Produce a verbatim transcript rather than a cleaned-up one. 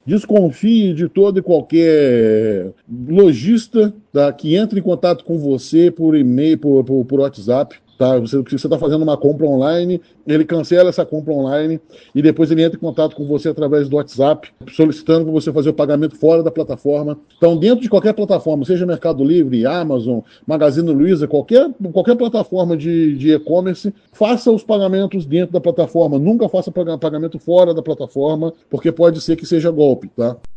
Desconfie de todo e qualquer lojista, tá, que entre em contato com você por e-mail, por, por, por WhatsApp. Tá? Você está fazendo uma compra online, ele cancela essa compra online e depois ele entra em contato com você através do WhatsApp, solicitando para você fazer o pagamento fora da plataforma. Então, dentro de qualquer plataforma, seja Mercado Livre, Amazon, Magazine Luiza, qualquer, qualquer plataforma de, de e-commerce, faça os pagamentos dentro da plataforma. Nunca faça pagamento fora da plataforma, porque pode ser que seja golpe, tá?